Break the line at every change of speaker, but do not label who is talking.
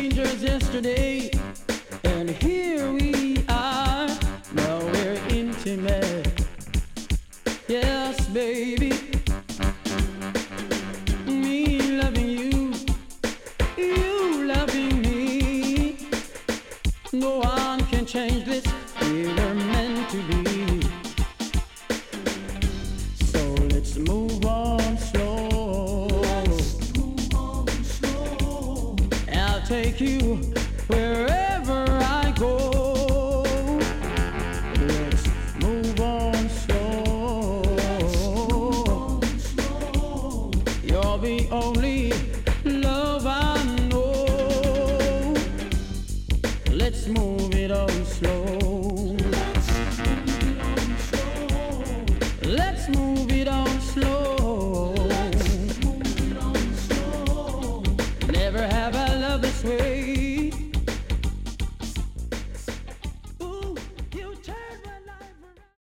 strangers yesterday, and here we are. Now we're intimate. Yes, baby. Me loving you, you loving me. No one can change this. We were meant to be. So let's move on slow. I'll take you wherever I go. Let's move on slow. You're the only love I know. Let's move